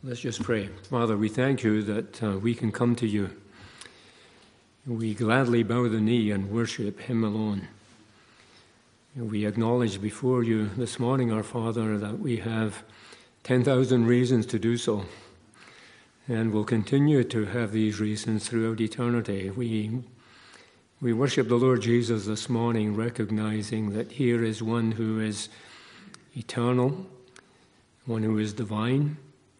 Let's just pray. Father, we thank you that we can come to you. We gladly bow the knee and worship him alone. We acknowledge before you this morning, our Father, that we have 10,000 reasons to do so, and will continue to have these reasons throughout eternity. We worship the Lord Jesus this morning, recognizing that here is one who is eternal, one who is divine,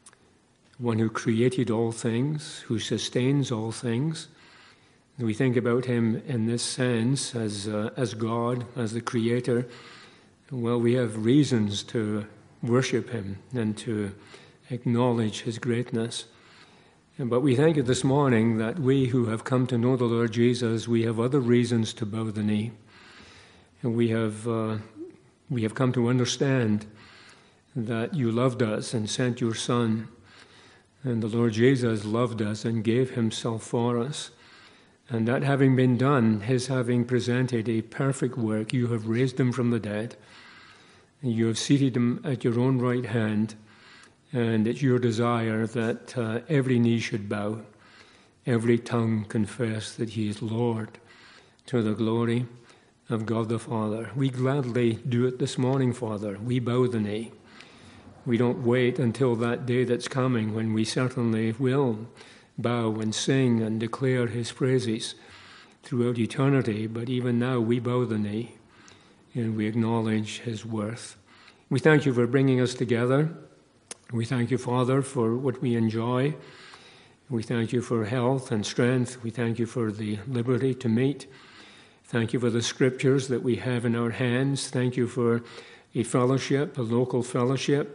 one who created all things, who sustains all things. We think about him in this sense as God, as the Creator. Well, we have reasons to worship him and to acknowledge his greatness. But we thank you this morning that we who have come to know the Lord Jesus, we have other reasons to bow the knee. And we have come to understand that you loved us and sent your Son. And the Lord Jesus loved us and gave himself for us. And that having been done, his having presented a perfect work, you have raised him from the dead. And you have seated him at your own right hand. And it's your desire that every knee should bow, every tongue confess that he is Lord, to the glory of God the Father. We gladly do it this morning, Father. We bow the knee. We don't wait until that day that's coming when we certainly will bow and sing and declare his praises throughout eternity. But even now we bow the knee and we acknowledge his worth. We thank you for bringing us together. We thank you, Father, for what we enjoy. We thank you for health and strength. We thank you for the liberty to meet. Thank you for the scriptures that we have in our hands. Thank you for a fellowship, a local fellowship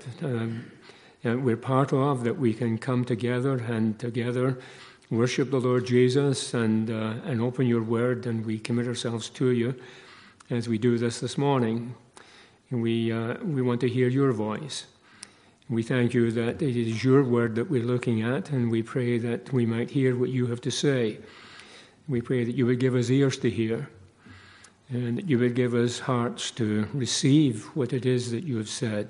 we're part of, that we can come together and together worship the Lord Jesus and open your word, and we commit ourselves to you as we do this morning. And we want to hear your voice. We thank you that it is your word that we're looking at, and we pray that we might hear what you have to say. We pray that you would give us ears to hear, and that you would give us hearts to receive what it is that you have said.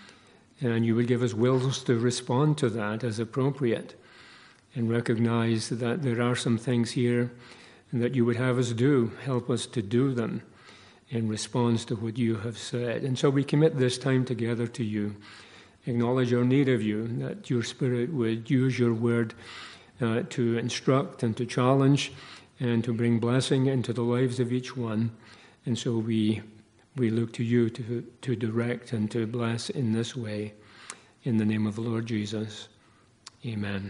And you would give us wills to respond to that as appropriate, and recognize that there are some things here that you would have us do. Help us to do them in response to what you have said. And so we commit this time together to you. Acknowledge our need of you, that your Spirit would use your word to instruct and to challenge and to bring blessing into the lives of each one. And so we look to you to direct and to bless in this way. In the name of the Lord Jesus. Amen.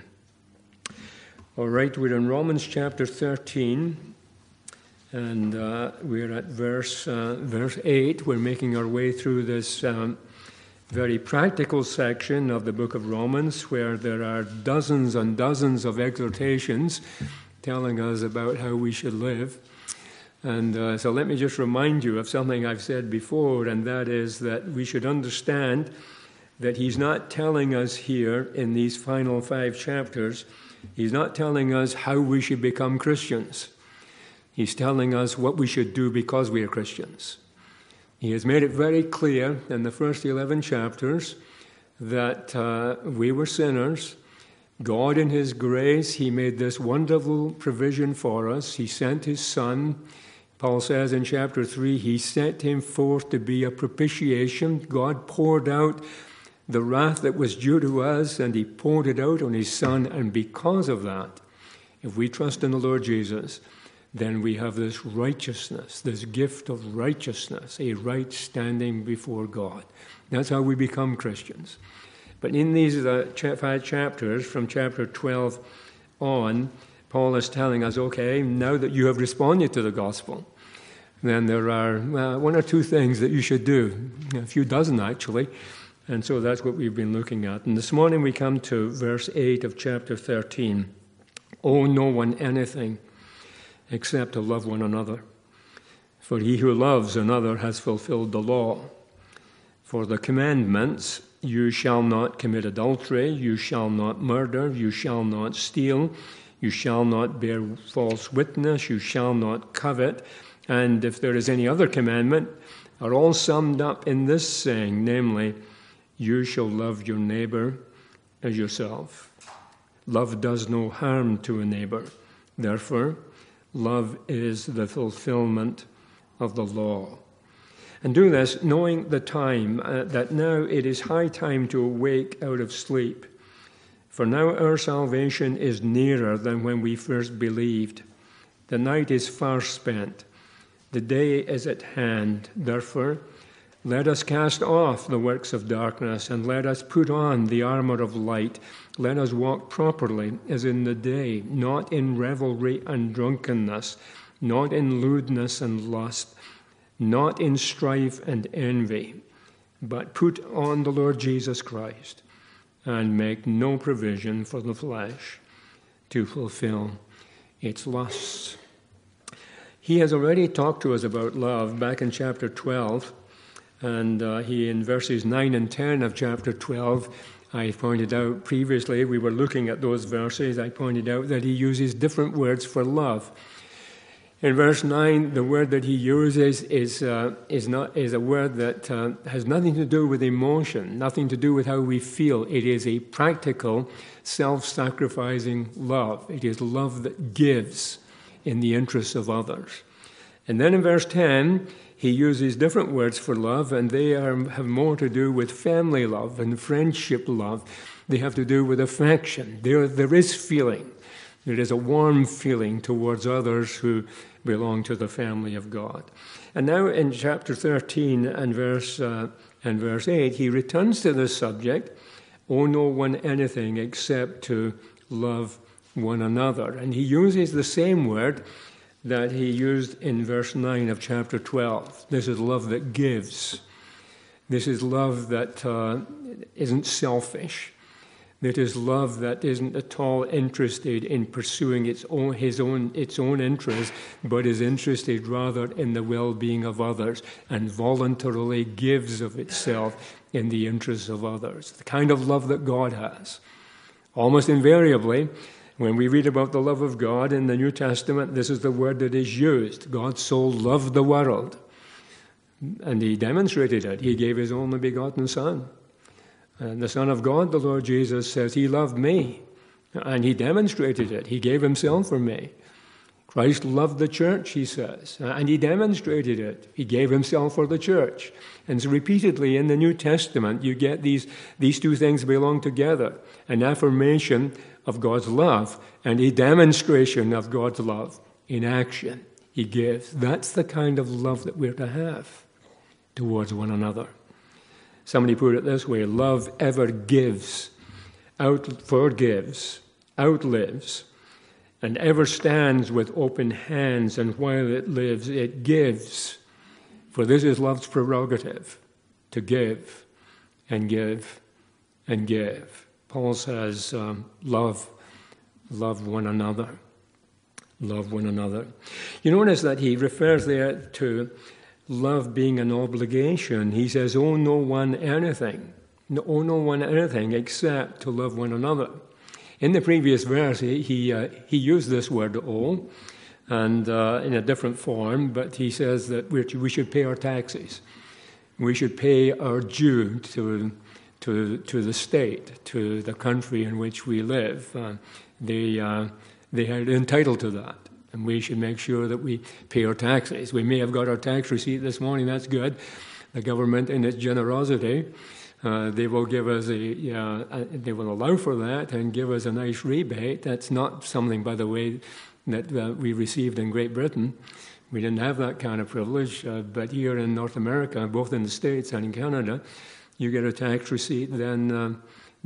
All right, we're in Romans chapter 13, and we're at verse 8. We're making our way through this very practical section of the book of Romans, where there are dozens and dozens of exhortations telling us about how we should live. And so let me just remind you of something I've said before, and that is that we should understand that he's not telling us here in these final 5 chapters, he's not telling us how we should become Christians. He's telling us what we should do because we are Christians. He has made it very clear in the first 11 chapters that we were sinners. God in his grace, he made this wonderful provision for us. He sent his Son. Paul says in chapter 3, he sent him forth to be a propitiation. God poured out the wrath that was due to us, and he poured it out on his Son. And because of that, if we trust in the Lord Jesus, then we have this righteousness, this gift of righteousness, a right standing before God. That's how we become Christians. But in these 5 chapters, from chapter 12 on, Paul is telling us, okay, now that you have responded to the gospel, then there are 1 or 2 things that you should do, a few dozen actually, and so that's what we've been looking at. And this morning we come to verse 8 of chapter 13. Owe no one anything except to love one another, for he who loves another has fulfilled the law. For the commandments, you shall not commit adultery, you shall not murder, you shall not steal, you shall not bear false witness, you shall not covet, and if there is any other commandment, are all summed up in this saying, namely, you shall love your neighbor as yourself. Love does no harm to a neighbor. Therefore, love is the fulfillment of the law. And do this knowing the time, that now it is high time to awake out of sleep. For now our salvation is nearer than when we first believed. The night is far spent. The day is at hand. Therefore, let us cast off the works of darkness and let us put on the armor of light. Let us walk properly as in the day, not in revelry and drunkenness, not in lewdness and lust, not in strife and envy, but put on the Lord Jesus Christ and make no provision for the flesh to fulfill its lusts. He has already talked to us about love back in chapter 12, and he in verses 9 and 10 of chapter 12, I pointed out previously, we were looking at those verses, I pointed out that he uses different words for love. In verse 9, the word that he uses is a word that has nothing to do with emotion, nothing to do with how we feel. It is a practical, self-sacrificing love. It is love that gives in the interests of others. And then in verse 10, he uses different words for love, and they have more to do with family love and friendship love. They have to do with affection. There is feeling. There is a warm feeling towards others who belong to the family of God. And now in chapter 13 and verse 8, he returns to this subject, owe no one anything except to love one another. And he uses the same word that he used in verse 9 of chapter 12. This is love that gives. This is love that isn't selfish. It is love that isn't at all interested in pursuing its own interest, but is interested rather in the well-being of others and voluntarily gives of itself in the interests of others. The kind of love that God has. Almost invariably, when we read about the love of God in the New Testament, this is the word that is used. God so loved the world, and he demonstrated it. He gave his only begotten Son. And the Son of God, the Lord Jesus, says, he loved me, and he demonstrated it. He gave himself for me. Christ loved the church, he says, and he demonstrated it. He gave himself for the church. And so repeatedly in the New Testament, you get these two things belong together. An affirmation of God's love and a demonstration of God's love in action. He gives. That's the kind of love that we're to have towards one another. Somebody put it this way: love ever gives, forgives, outlives, and ever stands with open hands, and while it lives, it gives. For this is love's prerogative, to give and give and give. Paul says, love one another. Love one another. You notice that he refers there to love being an obligation. He says, owe no one anything. Owe no one anything except to love one another. In the previous verse, he used this word owe, and in a different form, but he says that we should pay our taxes. We should pay our due to the state, to the country in which we live. They are entitled to that. And we should make sure that we pay our taxes. We may have got our tax receipt this morning. That's good. The government, in its generosity, they will give us they will allow for that and give us a nice rebate. That's not something, by the way, that we received in Great Britain. We didn't have that kind of privilege. But here in North America, both in the States and in Canada, you get a tax receipt, then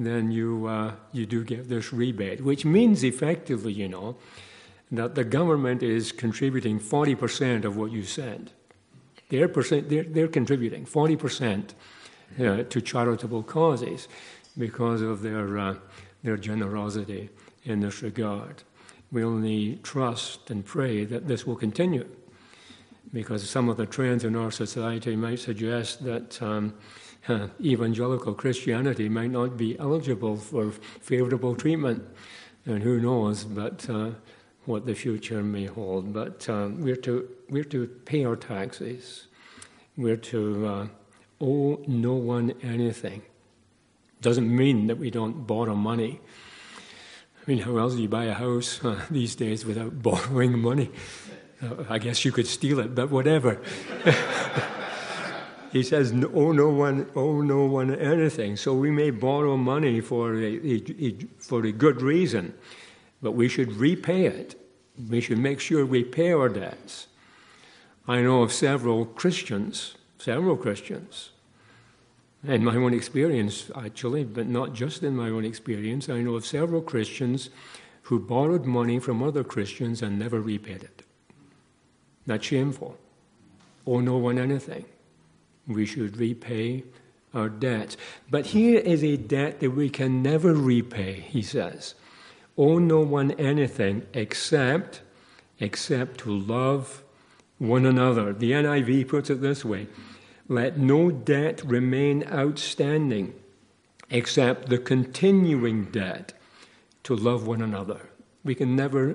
you do get this rebate, which means effectively, that the government is contributing 40% of what you send. They're contributing 40% to charitable causes because of their generosity in this regard. We only trust and pray that this will continue, because some of the trends in our society might suggest that evangelical Christianity might not be eligible for favorable treatment, and who knows, but what the future may hold. But we're to pay our taxes. We're to owe no one anything Doesn't mean that we don't borrow money. I mean, how else do you buy a house these days without borrowing money? I guess you could steal it, but whatever. He says, owe no one anything. So we may borrow money for a good reason, but we should repay it. We should make sure we pay our debts. I know of several Christians, in my own experience, actually, but not just in my own experience, I know of several Christians who borrowed money from other Christians and never repaid it. That's shameful. Owe no one anything. We should repay our debts. But here is a debt that we can never repay, he says. Owe no one anything except to love one another. The NIV puts it this way: let no debt remain outstanding except the continuing debt to love one another. We can never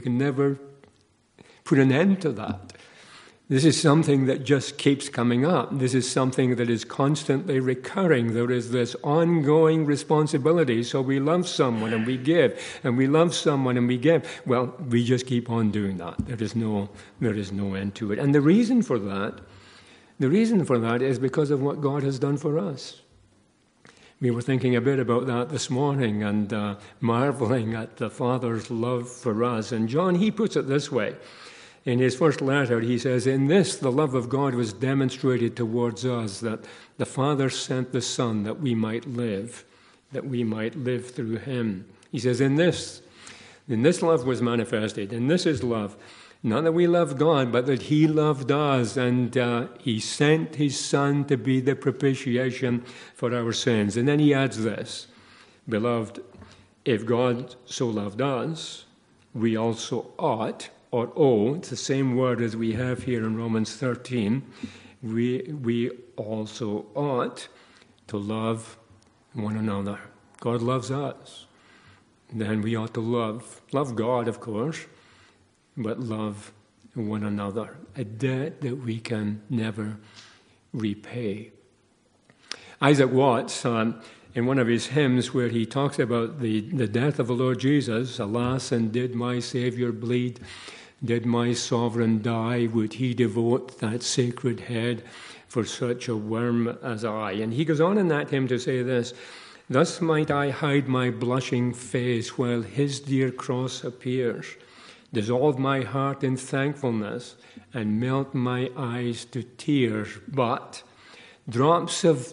put an end to that. This is something that just keeps coming up. This is something that is constantly recurring. There is this ongoing responsibility. So we love someone and we give, and we love someone and we give. Well, we just keep on doing that. There is no end to it. And the reason for that is because of what God has done for us. We were thinking a bit about that this morning and marveling at the Father's love for us. And John, he puts it this way. In his first letter, he says, in this the love of God was demonstrated towards us, that the Father sent the Son that we might live through him. He says, in this love was manifested, and this is love. Not that we love God, but that he loved us, and he sent his Son to be the propitiation for our sins. And then he adds this, beloved, if God so loved us, we also ought, or owe, it's the same word as we have here in Romans 13, we also ought to love one another. God loves us. Then we ought to love God, of course, but love one another, a debt that we can never repay. Isaac Watts, in one of his hymns where he talks about the death of the Lord Jesus, alas, and did my Savior bleed? Did my sovereign die? Would he devote that sacred head for such a worm as I? And he goes on in that hymn to say this, thus might I hide my blushing face while his dear cross appears, dissolve my heart in thankfulness and melt my eyes to tears. But drops of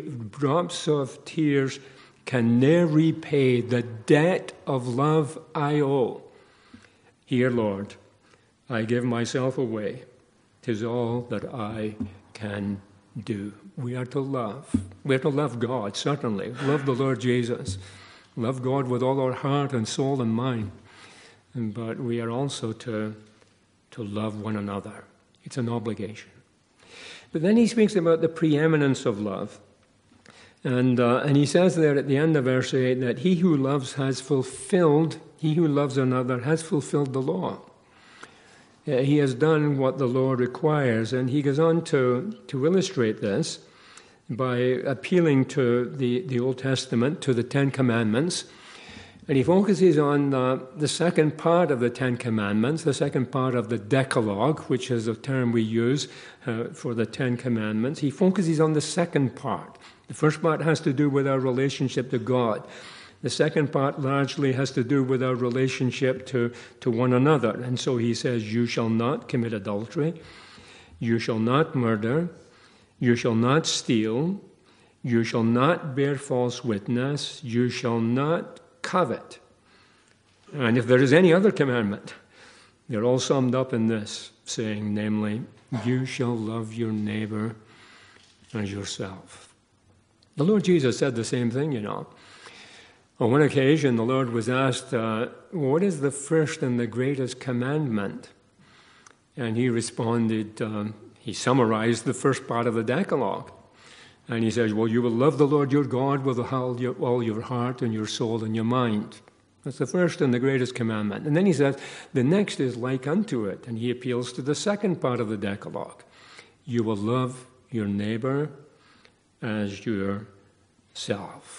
tears can ne'er repay the debt of love I owe. Here, Lord, I give myself away. 'Tis all that I can do. We are to love. We are to love God, certainly. Love the Lord Jesus. Love God with all our heart and soul and mind. But we are also to love one another. It's an obligation. But then he speaks about the preeminence of love. And he says there at the end of verse 8 that he who loves another has fulfilled the law. He has done what the law requires. And he goes on to illustrate this by appealing to the Old Testament, to the Ten Commandments. And he focuses on the second part of the Ten Commandments, the second part of the Decalogue, which is a term we use for the Ten Commandments. He focuses on the second part. The first part has to do with our relationship to God. The second part largely has to do with our relationship to one another. And so he says, you shall not commit adultery, you shall not murder, you shall not steal, you shall not bear false witness, you shall not covet. And if there is any other commandment, they're all summed up in this saying, namely, you shall love your neighbor as yourself. The Lord Jesus said the same thing, you know. On one occasion, the Lord was asked, what is the first and the greatest commandment? And he responded, he summarized the first part of the Decalogue. And he says, well, you will love the Lord your God with all your heart and your soul and your mind. That's the first and the greatest commandment. And then he says, the next is like unto it. And he appeals to the second part of the Decalogue. You will love your neighbor as yourself.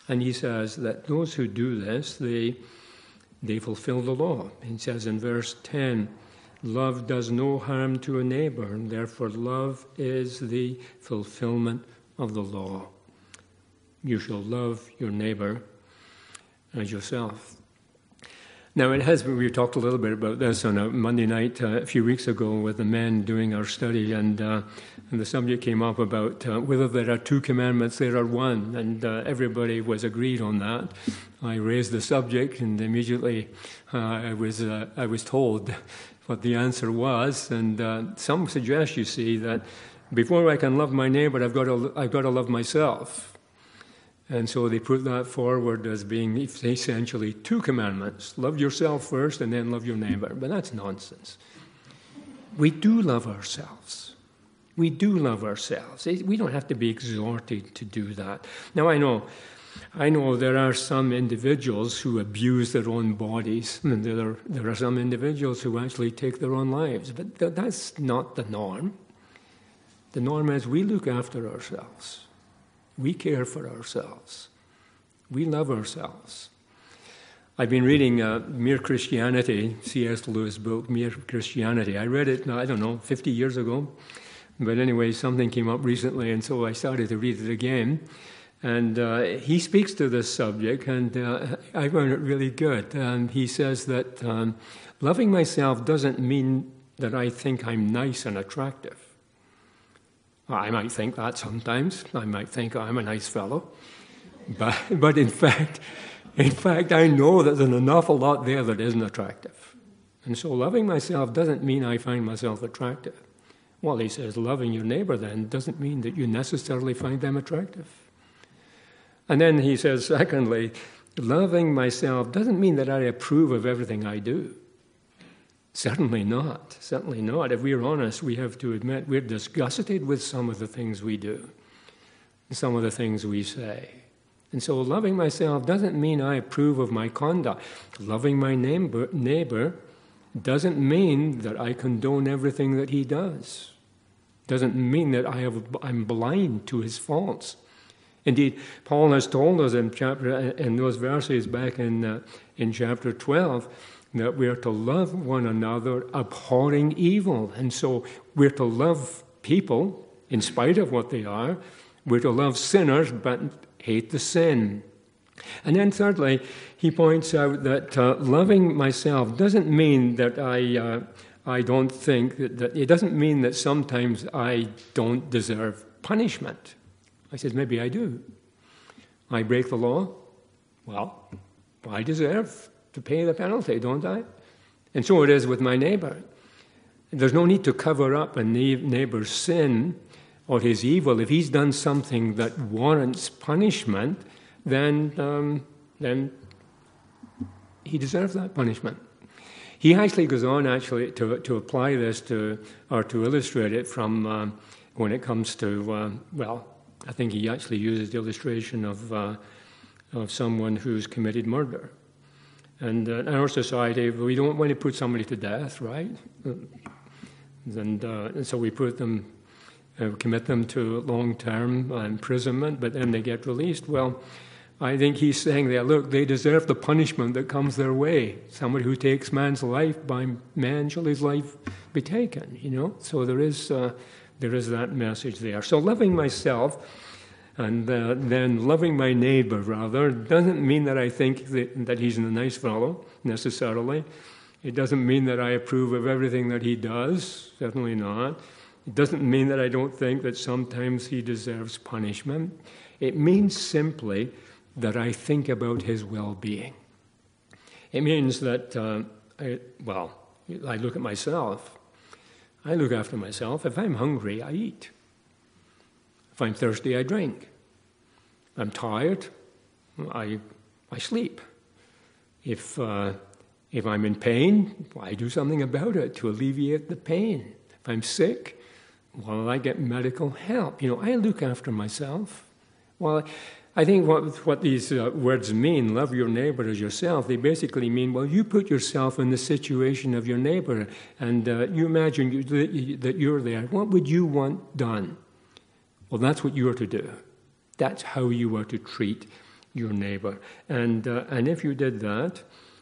And he says that those who do this, they fulfill the law. He says in verse 10, love does no harm to a neighbor, and therefore love is the fulfillment of the law. You shall love your neighbor as yourself. Now, we talked a little bit about this on a Monday night a few weeks ago with the men doing our study, and the subject came up about whether there are two commandments, there are one, and everybody was agreed on that. I raised the subject, and immediately I was told what the answer was, and some suggest, you see, that before I can love my neighbor, I've got to love myself. And so they put that forward as being essentially two commandments. Love yourself first and then love your neighbor. But that's nonsense. We do love ourselves. We do love ourselves. We don't have to be exhorted to do that. Now, I know there are some individuals who abuse their own bodies. And there are some individuals who actually take their own lives. But that's not the norm. The norm is we look after ourselves. We care for ourselves. We love ourselves. I've been reading Mere Christianity, C.S. Lewis' book, Mere Christianity. I read it, 50 years ago. But anyway, something came up recently, and so I started to read it again. And he speaks to this subject, and I found it really good. And he says that loving myself doesn't mean that I think I'm nice and attractive. I might think that sometimes. I might think I'm a nice fellow. But in fact, I know that there's an awful lot there that isn't attractive. And so loving myself doesn't mean I find myself attractive. Well, he says loving your neighbor then doesn't mean that you necessarily find them attractive. And then he says, secondly, loving myself doesn't mean that I approve of everything I do. Certainly not. Certainly not. If we're honest, we have to admit we're disgusted with some of the things we do, some of the things we say. And so loving myself doesn't mean I approve of my conduct. Loving my neighbor doesn't mean that I condone everything that he does. Doesn't mean that I'm blind to his faults. Indeed, Paul has told us in those verses back in chapter 12 that we are to love one another, abhorring evil. And so we're to love people in spite of what they are. We're to love sinners, but hate the sin. And then thirdly, he points out that loving myself doesn't mean that I don't think that it doesn't mean that sometimes I don't deserve punishment. I said, maybe I do. I break the law. Well, I deserve to pay the penalty, don't I? And so it is with my neighbor. There's no need to cover up a neighbor's sin or his evil. If he's done something that warrants punishment, then he deserves that punishment. He actually goes on to apply this to illustrate it from when it comes to, I think he actually uses the illustration of someone who's committed murder. And in our society, we don't want to put somebody to death, right? And so we put them, commit them to long-term imprisonment, but then they get released. Well, I think he's saying there, look, they deserve the punishment that comes their way. Somebody who takes man's life, by man shall his life be taken, So there is that message there. So loving myself and then loving my neighbor, rather, doesn't mean that I think that he's a nice fellow, necessarily. It doesn't mean that I approve of everything that he does, certainly not. It doesn't mean that I don't think that sometimes he deserves punishment. It means simply that I think about his well-being. It means that, I look at myself. I look after myself. If I'm hungry, I eat. If I'm thirsty, I drink. If I'm tired, I sleep. If I'm in pain, I do something about it to alleviate the pain. If I'm sick, I get medical help. I look after myself. Well, I think what these words mean, love your neighbor as yourself, they basically mean, you put yourself in the situation of your neighbor and you imagine that you're there. What would you want done? Well, that's what you are to do. That's how you are to treat your neighbor. And if you did that,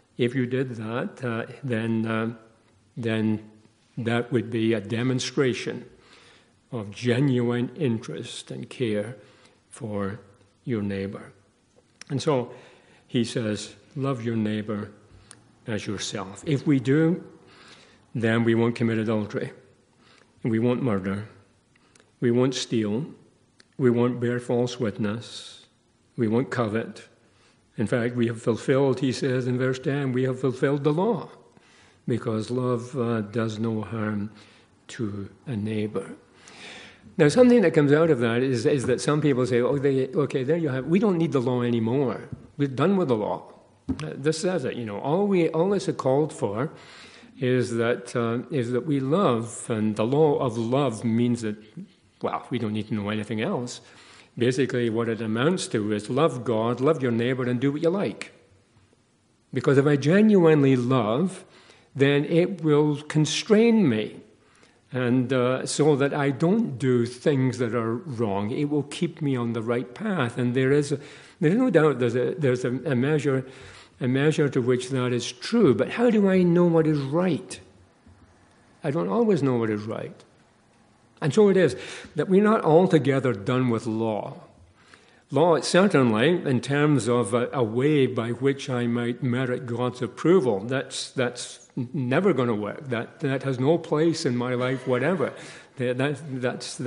then that would be a demonstration of genuine interest and care for your neighbor. And so he says, love your neighbor as yourself. If we do, then we won't commit adultery. We won't murder. We won't steal. We won't bear false witness. We won't covet. In fact, we have fulfilled, he says in verse 10, we have fulfilled the law, because love does no harm to a neighbor. Now, something that comes out of that is that some people say, okay, there you have, we don't need the law anymore. We're done with the law. This says it, all this is called for is that we love, and the law of love means that, we don't need to know anything else. Basically, what it amounts to is love God, love your neighbor, and do what you like. Because if I genuinely love, then it will constrain me, and so that I don't do things that are wrong. It will keep me on the right path, and there's no doubt there's a measure to which that is true. But how do I know what is right? I don't always know what is right. And so it is that we're not altogether done with law. Law, certainly, in terms of a way by which I might merit God's approval, that's never going to work. That has no place in my life, whatever. That's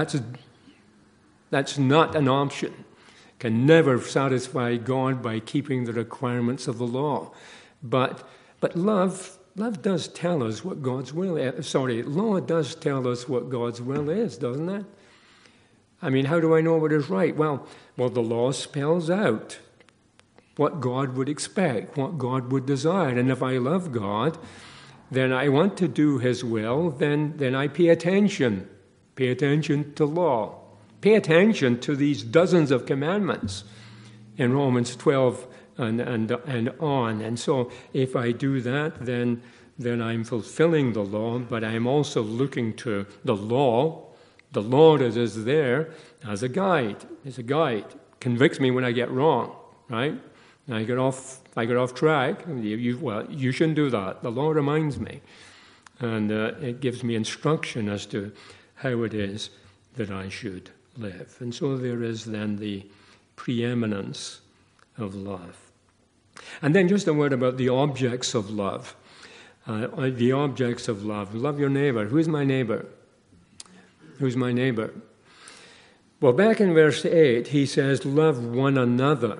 not an option. Can never satisfy God by keeping the requirements of the law. But love does tell us what God's will is. Law does tell us what God's will is, doesn't it? I mean, how do I know what is right? Well, the law spells out what God would expect, what God would desire. And if I love God, then I want to do His will, then I pay attention to law. Pay attention to these dozens of commandments in Romans 12 and on. And so if I do that, then I'm fulfilling the law, but I'm also looking to the law that is there as a guide. Convicts me when I get wrong, right? I get off track. You shouldn't do that. The law reminds me. And it gives me instruction as to how it is that I should live. And so there is then the preeminence of love. And then just a word about the objects of love. The objects of love. Love your neighbor. Who's my neighbor? Who's my neighbor? Well, back in verse 8, he says, love one another.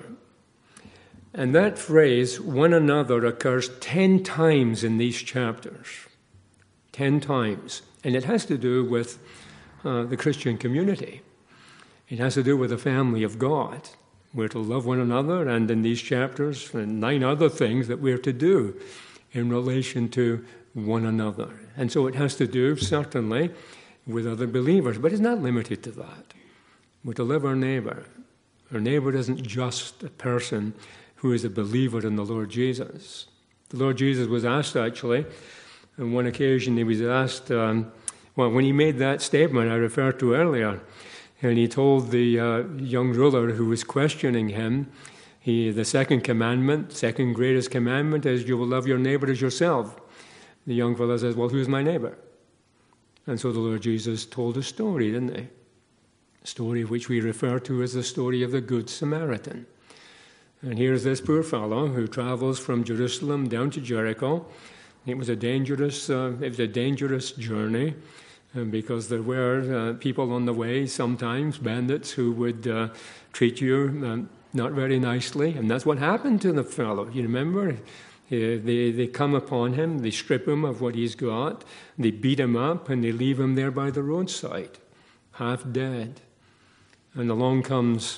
And that phrase, one another, occurs 10 times in these chapters. 10 times. And it has to do with the Christian community. It has to do with the family of God. We're to love one another, and in these chapters, and 9 other things that we're to do in relation to one another. And so it has to do, certainly, with other believers, but it's not limited to that. We're to love our neighbor. Our neighbor isn't just a person who is a believer in the Lord Jesus. The Lord Jesus was asked, actually, on one occasion he was asked, when he made that statement I referred to earlier, and he told the young ruler who was questioning him, the second greatest commandment is you will love your neighbor as yourself. The young fellow says, well, who's my neighbor? And so the Lord Jesus told a story, didn't he? A story which we refer to as the story of the Good Samaritan. And here's this poor fellow who travels from Jerusalem down to Jericho. It was a dangerous journey. Because there were people on the way, sometimes bandits, who would treat you not very nicely. And that's what happened to the fellow. You remember? They come upon him, they strip him of what he's got, they beat him up, and they leave him there by the roadside, half dead. And along comes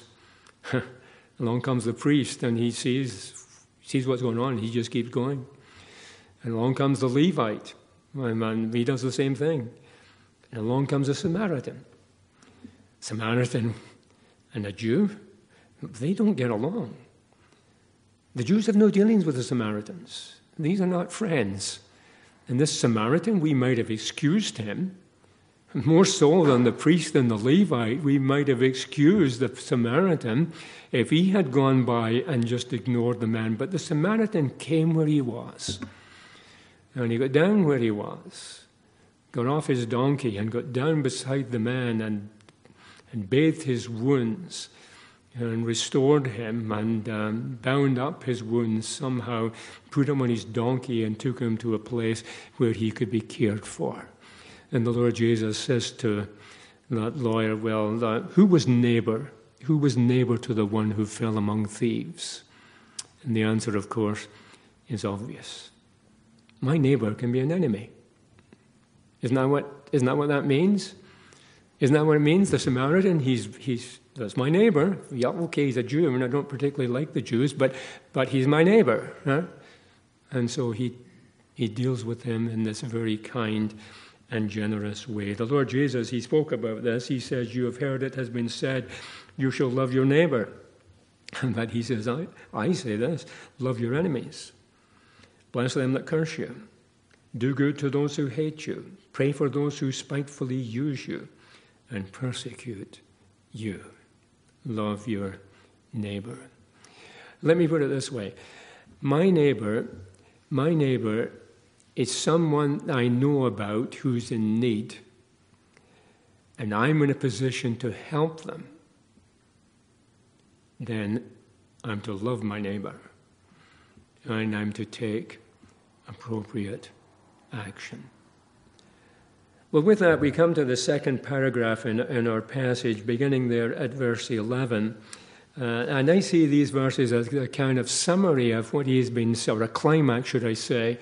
the priest, and he sees what's going on, and he just keeps going. And along comes the Levite, and he does the same thing. And along comes a Samaritan. Samaritan and a Jew, they don't get along. The Jews have no dealings with the Samaritans. These are not friends. And this Samaritan, we might have excused him More so than the priest and the Levite, we might have excused the Samaritan if he had gone by and just ignored the man. But the Samaritan came where he was. And he got down where he was, got off his donkey and got down beside the man and bathed his wounds and restored him and bound up his wounds somehow, put him on his donkey and took him to a place where he could be cared for. And the Lord Jesus says to that lawyer, well, who was neighbor? Who was neighbor to the one who fell among thieves? And the answer, of course, is obvious. My neighbor can be an enemy. Isn't that what that means? Isn't that what it means? The Samaritan, that's my neighbor. Yeah, okay, he's a Jew, and I don't particularly like the Jews, but he's my neighbor. Huh? And so he deals with him in this very kind and generous way. The Lord Jesus, he spoke about this. He says, you have heard it has been said, you shall love your neighbor. But he says, I say this, love your enemies. Bless them that curse you. Do good to those who hate you. Pray for those who spitefully use you and persecute you. Love your neighbor. Let me put it this way. My neighbor is someone I know about who's in need, and I'm in a position to help them. Then I'm to love my neighbor, and I'm to take appropriate action. Well, with that, we come to the second paragraph in our passage, beginning there at verse 11. And I see these verses as a kind of summary of what he's been, or a climax, should I say,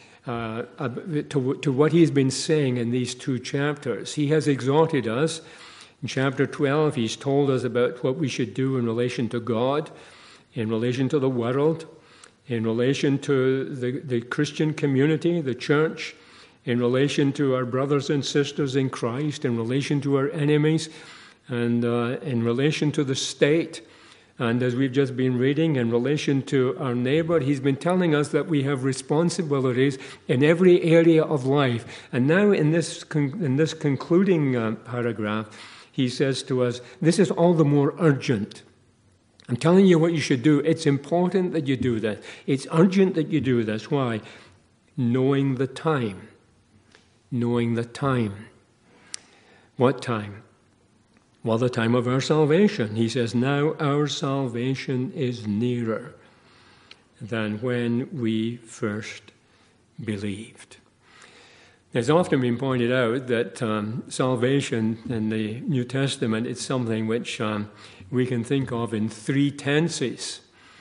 to what he's been saying in these two chapters. He has exhorted us. In chapter 12, he's told us about what we should do in relation to God, in relation to the world, in relation to the Christian community, the church, in relation to our brothers and sisters in Christ, in relation to our enemies, and in relation to the state. And as we've just been reading, in relation to our neighbor, he's been telling us that we have responsibilities in every area of life. And now in this concluding paragraph, he says to us, this is all the more urgent. I'm telling you what you should do. It's important that you do this. It's urgent that you do this. Why? Knowing the time. Knowing the time. What time? Well, the time of our salvation. He says, now our salvation is nearer than when we first believed. It's often been pointed out that salvation in the New Testament is something which we can think of in three tenses.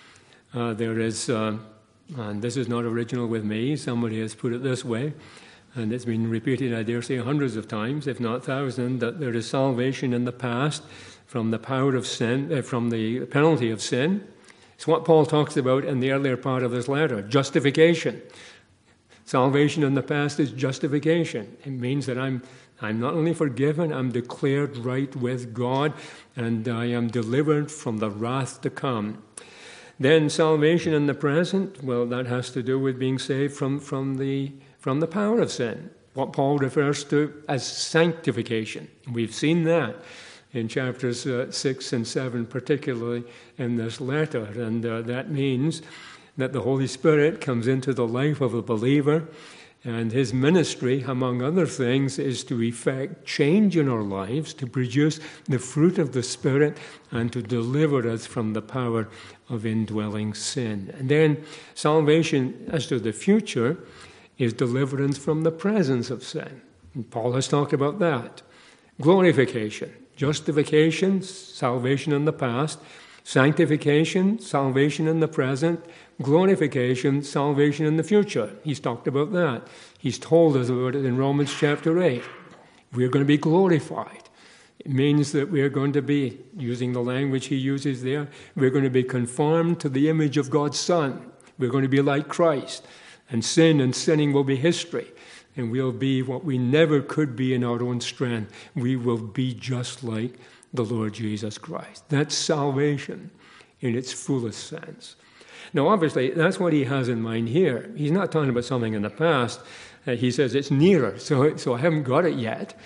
There is, and this is not original with me, somebody has put it this way, and it's been repeated, I dare say, hundreds of times, if not thousands, that there is salvation in the past from the power of sin, from the penalty of sin. It's what Paul talks about in the earlier part of this letter, justification. Salvation in the past is justification. It means that I'm not only forgiven, I'm declared right with God, and I am delivered from the wrath to come. Then salvation in the present, well, that has to do with being saved from the power of sin, what Paul refers to as sanctification. We've seen that in chapters 6 and 7, particularly in this letter, and that means that the Holy Spirit comes into the life of a believer, and his ministry, among other things, is to effect change in our lives, to produce the fruit of the Spirit, and to deliver us from the power of indwelling sin. And then salvation as to the future is deliverance from the presence of sin. And Paul has talked about that. Glorification, justification, salvation in the past, sanctification, salvation in the present, glorification, salvation in the future. He's talked about that. He's told us about it in Romans chapter 8. We're going to be glorified. It means that we're going to be, using the language he uses there, we're going to be conformed to the image of God's Son. We're going to be like Christ. And sin and sinning will be history. And we'll be what we never could be in our own strength. We will be just like the Lord Jesus Christ. That's salvation in its fullest sense. Now, obviously, that's what he has in mind here. He's not talking about something in the past. He says it's nearer, so I haven't got it yet.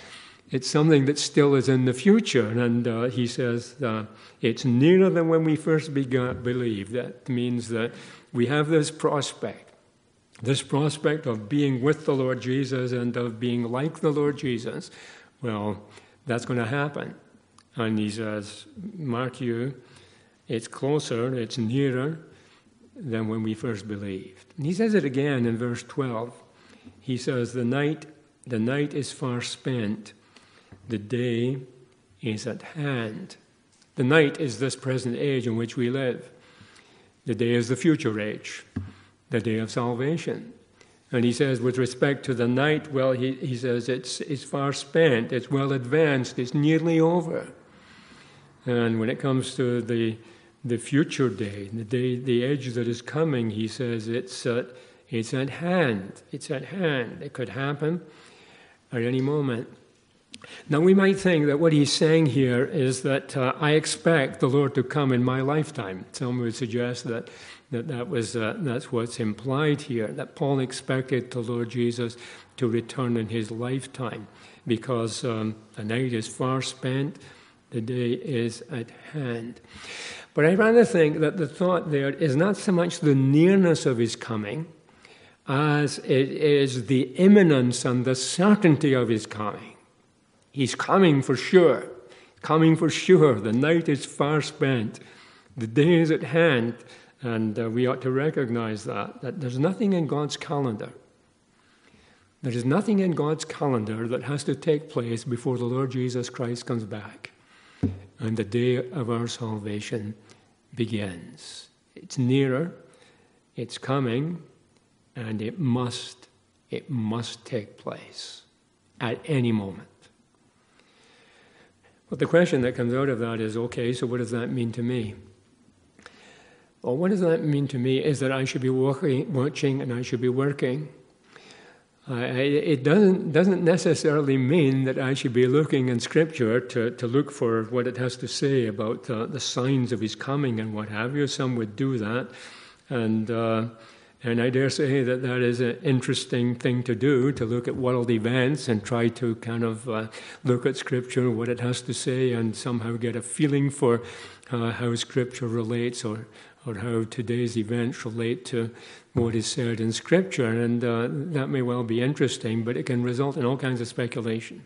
It's something that still is in the future. And he says it's nearer than when we first believed. That means that we have this prospect of being with the Lord Jesus and of being like the Lord Jesus. Well, that's going to happen. And he says, mark you, it's closer, it's nearer than when we first believed. And he says it again in verse 12. He says, the night is far spent, the day is at hand. The night is this present age in which we live. The day is the future age, the day of salvation. And he says, with respect to the night, well, he says it's far spent, it's well advanced, it's nearly over. And when it comes to the future day, the age that is coming, he says it's at hand. It's at hand. It could happen at any moment. Now, we might think that what he's saying here is that I expect the Lord to come in my lifetime. Some would suggest that's what's implied here, that Paul expected the Lord Jesus to return in his lifetime because the night is far spent, the day is at hand. But I rather think that the thought there is not so much the nearness of his coming as it is the imminence and the certainty of his coming. He's coming for sure. Coming for sure. The night is far spent. The day is at hand. And we ought to recognize that there's nothing in God's calendar. There is nothing in God's calendar that has to take place before the Lord Jesus Christ comes back and the day of our salvation begins. It's nearer, it's coming, and it must take place at any moment. But the question that comes out of that is, okay, so what does that mean to me? Well, what does that mean to me is that I should be watching and I should be working. It doesn't necessarily mean that I should be looking in Scripture to look for what it has to say about the signs of his coming and what have you. Some would do that. And I dare say that is an interesting thing to do, to look at world events and try to kind of look at Scripture, what it has to say, and somehow get a feeling for how Scripture relates or how today's events relate to what is said in Scripture. And that may well be interesting, but it can result in all kinds of speculation.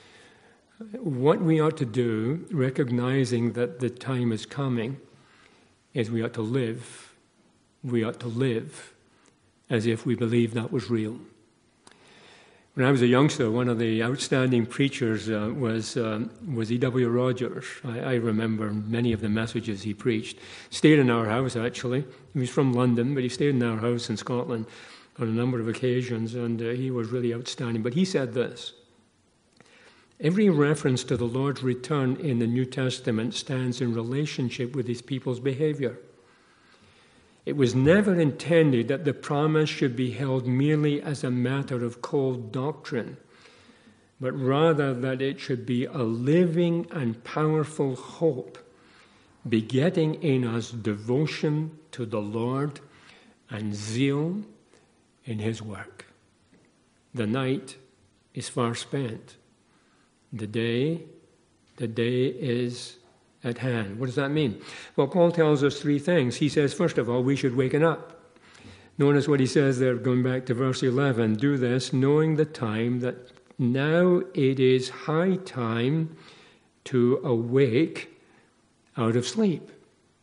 What we ought to do, recognizing that the time is coming, is we ought to live. We ought to live as if we believe that was real. When I was a youngster, one of the outstanding preachers was E.W. Rogers. I remember many of the messages he preached. Stayed in our house, actually. He was from London, but he stayed in our house in Scotland on a number of occasions, and he was really outstanding. But he said this: every reference to the Lord's return in the New Testament stands in relationship with his people's behavior. It was never intended that the promise should be held merely as a matter of cold doctrine, but rather that it should be a living and powerful hope, begetting in us devotion to the Lord and zeal in his work. The night is far spent. The day is at hand. What does that mean? Well, Paul tells us three things. He says, first of all, we should waken up. Notice what he says there, going back to verse 11. Do this, knowing the time, that now it is high time to awake out of sleep.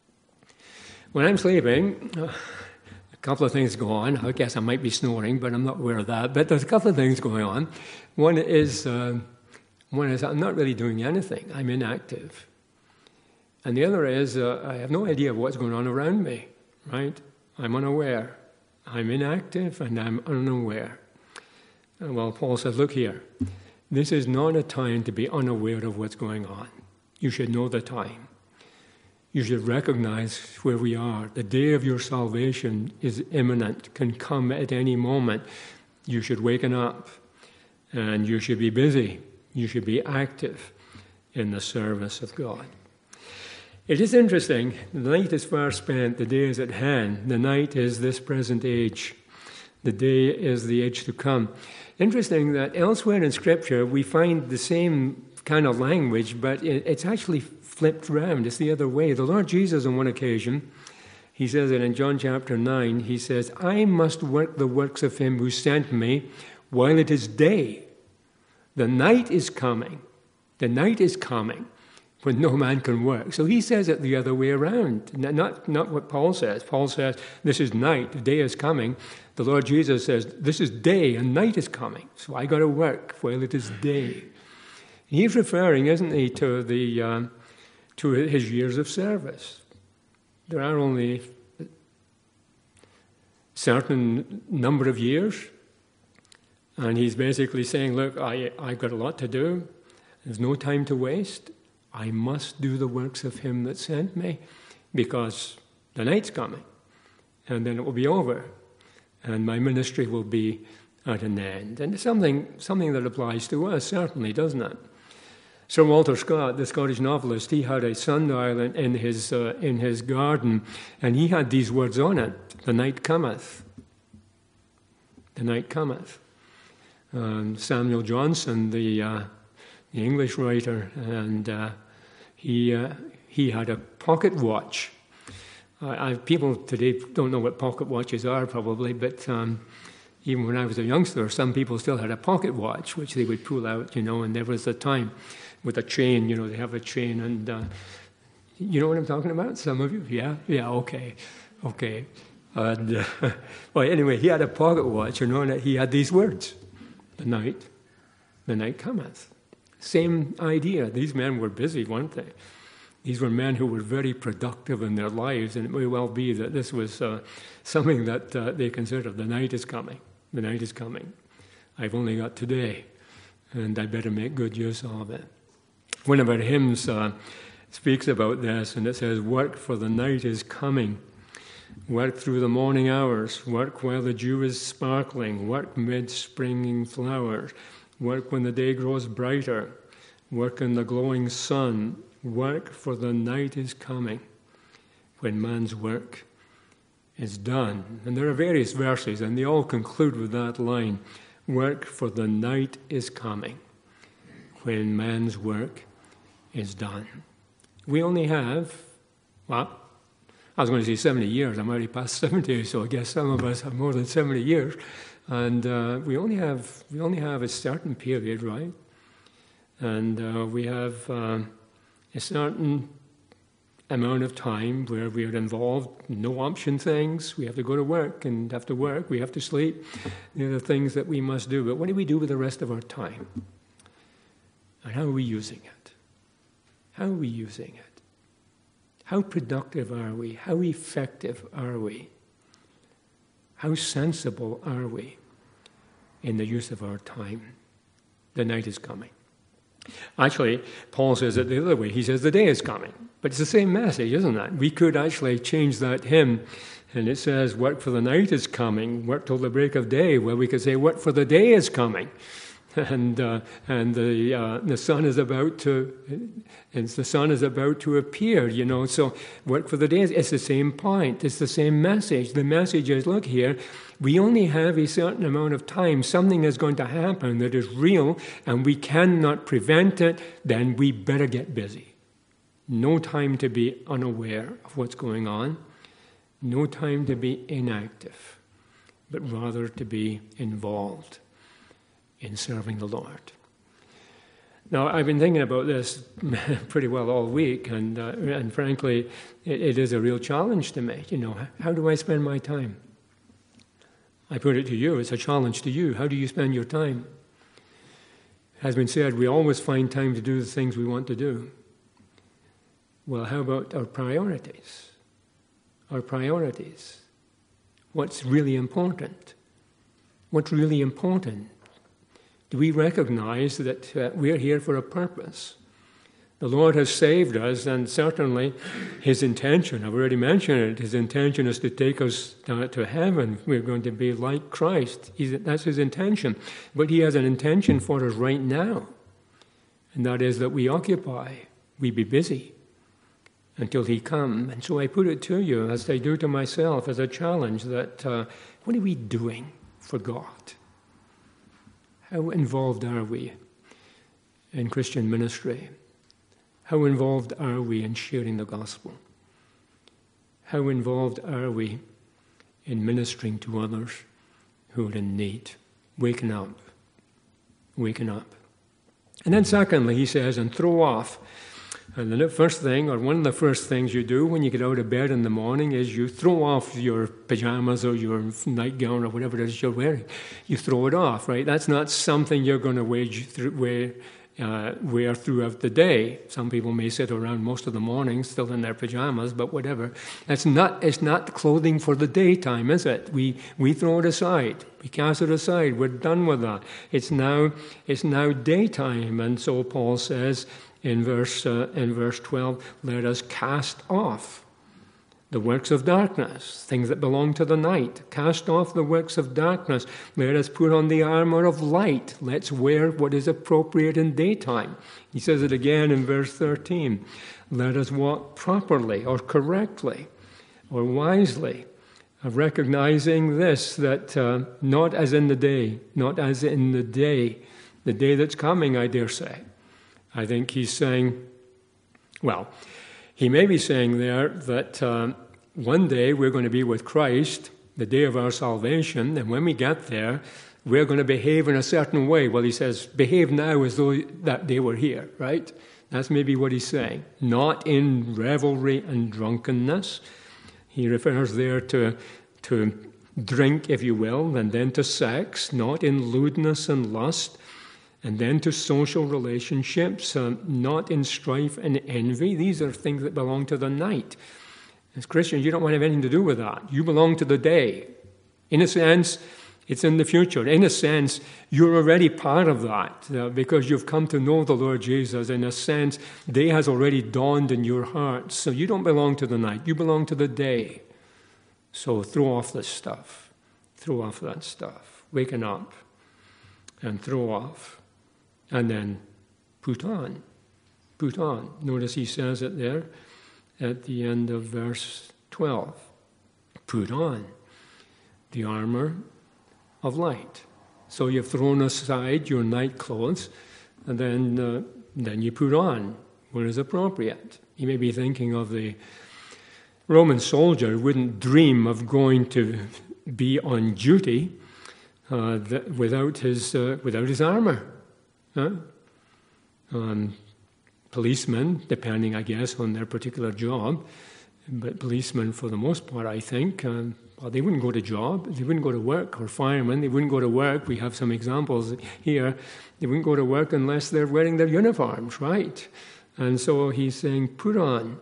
When I'm sleeping, a couple of things go on. I guess I might be snoring, but I'm not aware of that. But there's a couple of things going on. One is I'm not really doing anything. I'm inactive. And the other is I have no idea of what's going on around me, right? I'm unaware. I'm inactive and I'm unaware. And well, Paul says, look here, this is not a time to be unaware of what's going on. You should know the time. You should recognize where we are. The day of your salvation is imminent, can come at any moment. You should waken up and you should be busy. You should be active in the service of God. It is interesting. The night is far spent, the day is at hand. The night is this present age. The day is the age to come. Interesting that elsewhere in Scripture we find the same kind of language, but it's actually flipped round. It's the other way. The Lord Jesus, on one occasion, he says it in John chapter 9, he says, I must work the works of him who sent me while it is day. The night is coming. The night is coming when no man can work. So he says it the other way around. Not what Paul says. Paul says, this is night, the day is coming. The Lord Jesus says, this is day and night is coming. So I got to work while it is day. He's referring, isn't he, to his years of service. There are only a certain number of years, and he's basically saying, look, I've got a lot to do. There's no time to waste. I must do the works of him that sent me, because the night's coming, and then it will be over, and my ministry will be at an end. And it's something that applies to us, certainly, doesn't it? Sir Walter Scott, the Scottish novelist, he had a sundial in his garden, and he had these words on it: "The night cometh. The night cometh." Samuel Johnson, the English writer, and he had a pocket watch. People today don't know what pocket watches are, probably, but even when I was a youngster, some people still had a pocket watch, which they would pull out, and there was a time with a chain, they have a chain, and you know what I'm talking about? Some of you? Yeah, okay. And, well, anyway, he had a pocket watch, and he had these words: the night cometh. Same idea. These men were busy, weren't they? These were men who were very productive in their lives, and it may well be that this was something that they considered. The night is coming. The night is coming. I've only got today, and I better make good use of it. One of our hymns speaks about this, and it says, "Work, for the night is coming. Work through the morning hours. Work while the dew is sparkling. Work mid springing flowers. Work when the day grows brighter. Work in the glowing sun. Work, for the night is coming, when man's work is done." And there are various verses, and they all conclude with that line: work, for the night is coming, when man's work is done. We only have, I was going to say 70 years. I'm already past 70, so I guess some of us have more than 70 years. And we only have a certain period, right? And we have a certain amount of time where we are involved, no option things. We have to go to work, and after work we have to sleep. They're the things that we must do. But what do we do with the rest of our time? And how are we using it? How are we using it? How productive are we? How effective are we? How sensible are we in the use of our time? The night is coming. Actually, Paul says it the other way. He says the day is coming. But it's the same message, isn't it? We could actually change that hymn, and it says, work for the night is coming, work till the break of day. Well, we could say, work for the day is coming. And the sun is about to appear, So work for the day. It's the same point. It's the same message. The message is, look here, we only have a certain amount of time. Something is going to happen that is real, and we cannot prevent it. Then we better get busy. No time to be unaware of what's going on. No time to be inactive, but rather to be involved in serving the Lord. Now, I've been thinking about this pretty well all week, and frankly, it is a real challenge to me. How do I spend my time? I put it to you, it's a challenge to you. How do you spend your time? It has been said, we always find time to do the things we want to do. Well, how about our priorities? Our priorities. What's really important? What's really important? Do we recognize that we're here for a purpose? The Lord has saved us, and certainly His intention, I've already mentioned it, His intention is to take us to heaven. We're going to be like Christ. That's His intention. But He has an intention for us right now, and that is that we occupy, we be busy until He come. And so I put it to you, as I do to myself, as a challenge that what are we doing? for God? How involved are we in Christian ministry? How involved are we in sharing the gospel? How involved are we in ministering to others who are in need? Waking up. Waking up. And then secondly, he says, and throw off. And the first thing, or one of the first things you do when you get out of bed in the morning is you throw off your pajamas or your nightgown or whatever it is you're wearing. You throw it off, right? That's not something you're going to wear throughout the day. Some people may sit around most of the morning still in their pajamas, but whatever. It's not clothing for the daytime, is it? We throw it aside. We cast it aside. We're done with that. It's now daytime, and so Paul says in verse 12, let us cast off the works of darkness, things that belong to the night. Cast off the works of darkness. Let us put on the armor of light. Let's wear what is appropriate in daytime. He says it again in verse 13. Let us walk properly or correctly or wisely, recognizing this, that not as in the day that's coming, I dare say. I think he's saying, well, he may be saying there that one day we're going to be with Christ, the day of our salvation, and when we get there, we're going to behave in a certain way. Well, he says, behave now as though that day were here, right? That's maybe what he's saying. Not in revelry and drunkenness. He refers there to drink, if you will, and then to sex, not in lewdness and lust, and then to social relationships, not in strife and envy. These are things that belong to the night. As Christians, you don't want to have anything to do with that. You belong to the day. In a sense, it's in the future. In a sense, you're already part of that because you've come to know the Lord Jesus. In a sense, day has already dawned in your heart. So you don't belong to the night. You belong to the day. So throw off this stuff. Throw off that stuff. Waken up and throw off. And then put on. Put on. Notice he says it there at the end of verse 12. Put on the armor of light. So you've thrown aside your night clothes, and then you put on what is appropriate. You may be thinking of the Roman soldier who wouldn't dream of going to be on duty without his armor. Policemen, depending, I guess, on their particular job, but policemen, for the most part, I think, they wouldn't go to job, they wouldn't go to work, or firemen, they wouldn't go to work. We have some examples here. They wouldn't go to work unless they're wearing their uniforms, right? And so he's saying, put on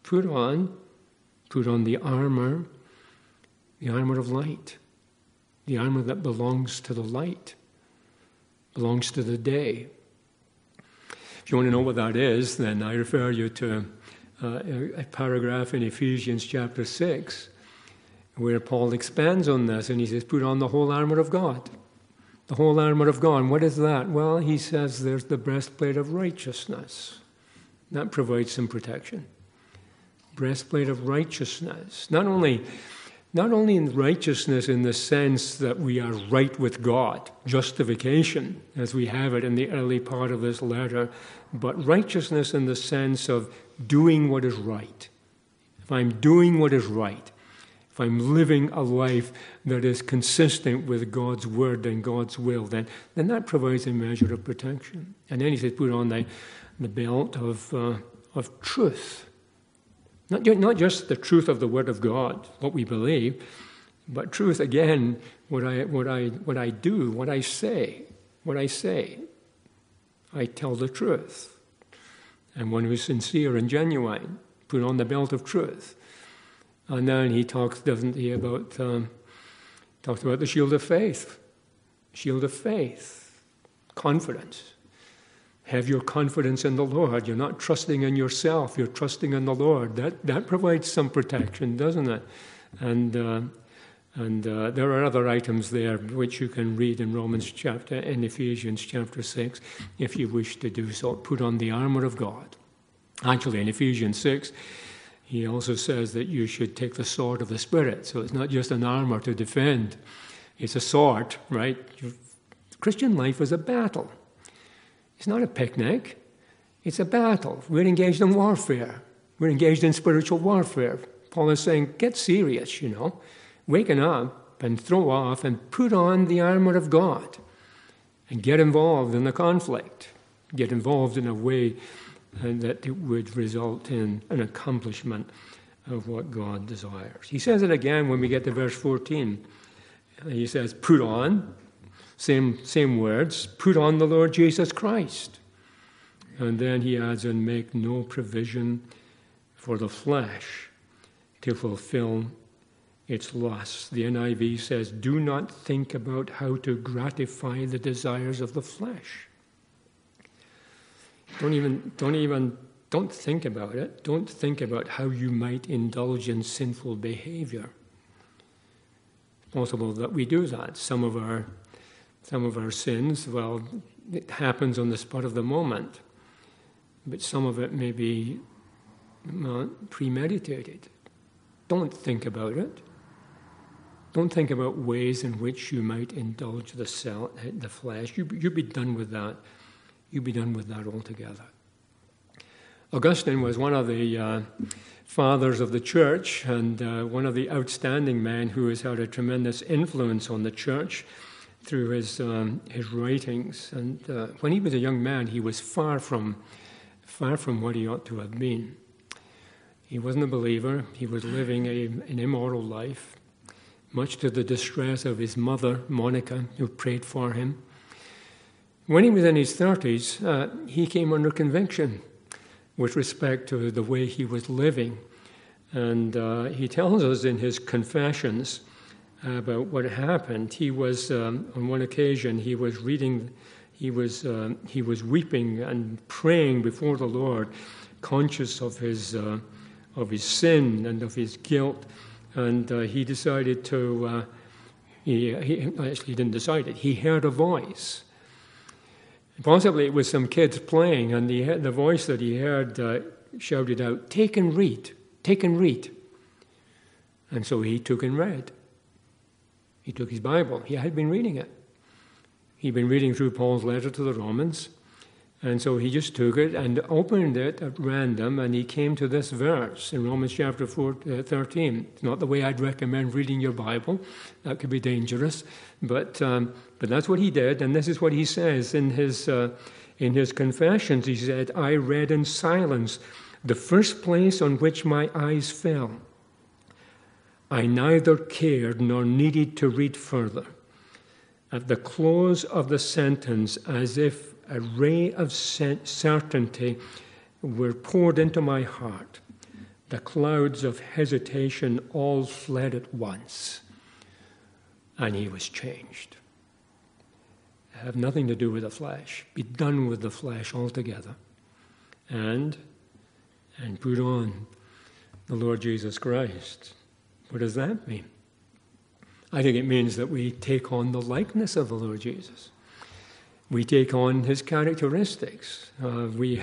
the armor of light, the armor that belongs to the light, belongs to the day. If you want to know what that is, then I refer you to a paragraph in Ephesians chapter 6, where Paul expands on this, and he says, put on the whole armor of God. The whole armor of God. And what is that? Well, he says there's the breastplate of righteousness. That provides some protection. Breastplate of righteousness. Not only in righteousness in the sense that we are right with God, justification, as we have it in the early part of this letter, but righteousness in the sense of doing what is right. If I'm doing what is right, if I'm living a life that is consistent with God's word and God's will, then that provides a measure of protection. And then he says, put on the belt of truth. Not just the truth of the Word of God, what we believe, but truth again, what I do, what I say. I tell the truth. And one who's sincere and genuine, put on the belt of truth. And then he talks, doesn't he, talks about the shield of faith. Shield of faith. Confidence. Have your confidence in the Lord. You're not trusting in yourself. You're trusting in the Lord. That provides some protection, doesn't it? And there are other items there which you can read in Ephesians chapter 6, if you wish to do so. Put on the armor of God. Actually, in Ephesians 6, he also says that you should take the sword of the Spirit. So it's not just an armor to defend It's a sword, right? Christian life is a battle. It's not a picnic. It's a battle. We're engaged in warfare. We're engaged in spiritual warfare. Paul is saying, get serious, Waken up and throw off and put on the armor of God and get involved in the conflict. Get involved in a way that it would result in an accomplishment of what God desires. He says it again when we get to verse 14. He says, put on, same words, put on the Lord Jesus Christ. And then he adds, and make no provision for the flesh to fulfill its lusts. The NIV says, do not think about how to gratify the desires of the flesh. Don't think about it. Don't think about how you might indulge in sinful behavior. It's possible that we do that. Some of our sins, well, it happens on the spot of the moment. But some of it may be premeditated. Don't think about it. Don't think about ways in which you might indulge the flesh. You'd be done with that. You'd be done with that altogether. Augustine was one of the fathers of the church and one of the outstanding men who has had a tremendous influence on the church through his writings. And when he was a young man, he was far from what he ought to have been. He wasn't a believer. He was living an immoral life, much to the distress of his mother, Monica, who prayed for him. When he was in his 30s, he came under conviction with respect to the way he was living. And he tells us in his confessions about what happened. He was, on one occasion, he was weeping and praying before the Lord, conscious of his sin and of his guilt. And he decided to, he actually didn't decide it, he heard a voice. Possibly it was some kids playing, and the voice that he heard shouted out, take and read, take and read. And so he took and read. He took his Bible. He had been reading it. He'd been reading through Paul's letter to the Romans, and so he just took it and opened it at random, and he came to this verse in Romans chapter 13. It's not the way I'd recommend reading your Bible. That could be dangerous. But that's what he did, and this is what he says in his confessions. He said, I read in silence the first place on which my eyes fell. I neither cared nor needed to read further. At the close of the sentence, as if a ray of certainty were poured into my heart, the clouds of hesitation all fled at once, and he was changed. Have nothing to do with the flesh. Be done with the flesh altogether. And put on the Lord Jesus Christ. What does that mean? I think it means that we take on the likeness of the Lord Jesus. We take on his characteristics. We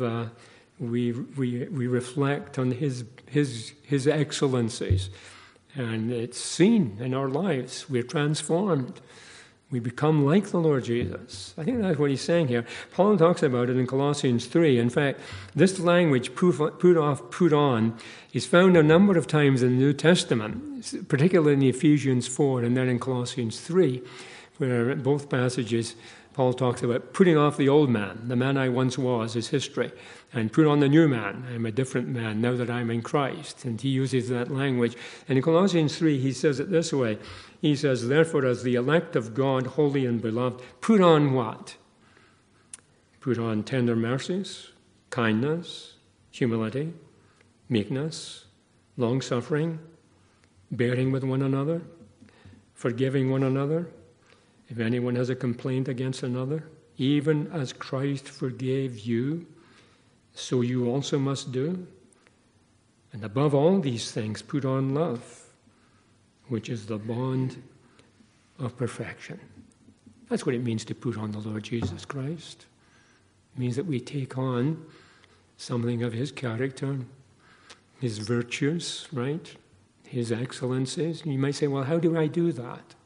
reflect on his excellencies, and it's seen in our lives. We're transformed. We become like the Lord Jesus. I think that's what he's saying here. Paul talks about it in Colossians 3. In fact, this language, put off, put on, is found a number of times in the New Testament, particularly in Ephesians 4 and then in Colossians 3, where in both passages Paul talks about putting off the old man, the man I once was, is history, and put on the new man. I'm a different man now that I'm in Christ. And he uses that language. And in Colossians 3, he says it this way. He says, therefore, as the elect of God, holy and beloved, put on what? Put on tender mercies, kindness, humility, meekness, long-suffering, bearing with one another, forgiving one another. If anyone has a complaint against another, even as Christ forgave you, so you also must do. And above all these things, put on love, which is the bond of perfection. That's what it means to put on the Lord Jesus Christ. It means that we take on something of his character, his virtues, right? His excellencies. And you might say, well, how do I do that?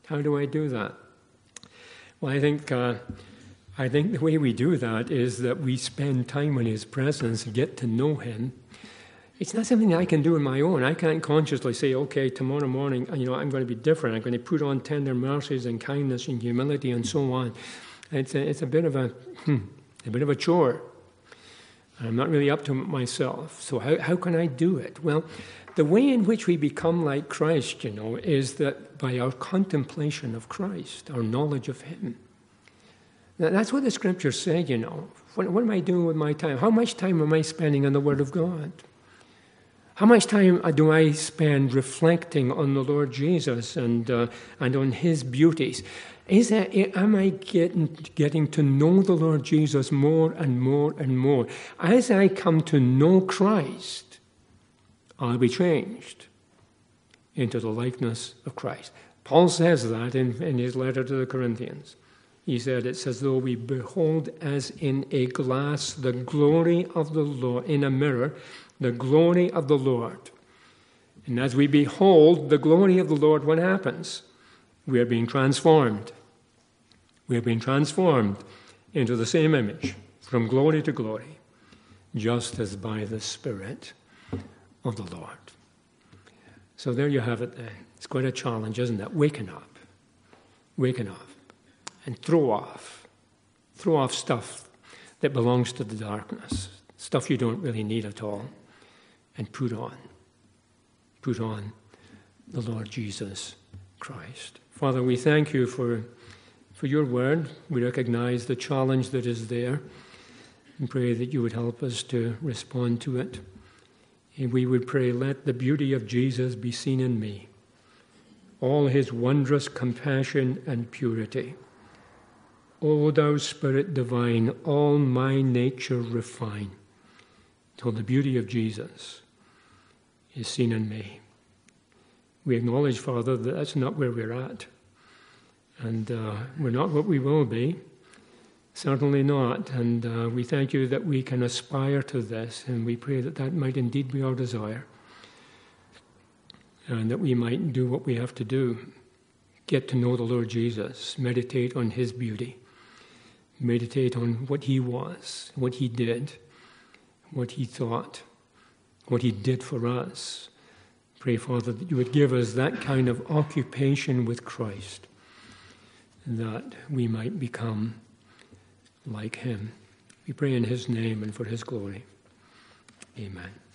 How do I do that? Well, I think the way we do that is that we spend time in His presence, get to know Him. It's not something that I can do on my own. I can't consciously say, okay, tomorrow morning, I'm going to be different. I'm going to put on tender mercies and kindness and humility and so on. It's a bit of a chore. I'm not really up to it myself. So how can I do it? Well, the way in which we become like Christ, is that by our contemplation of Christ, our knowledge of Him. Now, that's what the Scriptures say, What am I doing with my time? How much time am I spending on the Word of God? How much time do I spend reflecting on the Lord Jesus and on His beauties? Am I getting to know the Lord Jesus more and more and more? As I come to know Christ, I'll be changed into the likeness of Christ. Paul says that in his letter to the Corinthians. He said, it's as though we behold as in a glass the glory of the Lord, in a mirror, the glory of the Lord. And as we behold the glory of the Lord, what happens? We are being transformed. We are being transformed into the same image, from glory to glory, just as by the Spirit of the Lord. So there you have it then. It's quite a challenge, isn't it? Waking up, and throw off stuff that belongs to the darkness, stuff you don't really need at all, and put on the Lord Jesus Christ. Father, we thank you for your word. We recognize the challenge that is there and pray that you would help us to respond to it. And we would pray, let the beauty of Jesus be seen in me, all His wondrous compassion and purity. O thou Spirit divine, all my nature refine, till the beauty of Jesus is seen in me. We acknowledge, Father, that that's not where we're at. And we're not what we will be. Certainly not. And we thank you that we can aspire to this. And we pray that that might indeed be our desire. And that we might do what we have to do. Get to know the Lord Jesus. Meditate on His beauty. Meditate on what He was, what He did, what He thought, what He did for us. Pray, Father, that you would give us that kind of occupation with Christ, that we might become like Him. We pray in His name and for His glory. Amen.